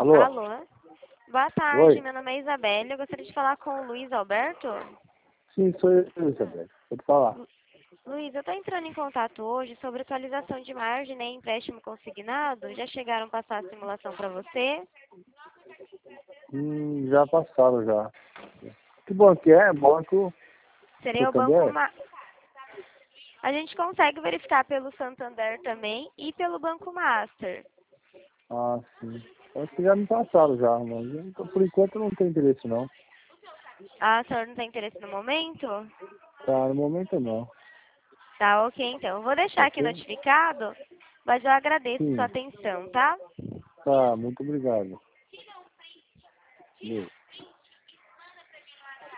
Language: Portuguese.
Alô? Alô? Boa tarde, Oi? meu nome é Isabelle. Eu gostaria de falar com o Luiz Alberto. Sim, sou eu, Isabel. Pode falar. Luiz, eu estou entrando em contato hoje sobre atualização de margem, né, empréstimo consignado. Já chegaram a passar a simulação para você? Já passaram já. Que banco que é? Banco Seria o Banco Santander? Ma... A gente consegue verificar pelo Santander também e pelo Banco Master. Ah, sim. Acho que já me passaram já, mas por enquanto não tem interesse não. Ah, o senhor não tem interesse no momento? Tá, no momento não. Tá, ok, então. Eu vou deixar aqui Ok? notificado, mas eu agradeço sua Sim. atenção, tá? Tá, muito obrigado. Beleza.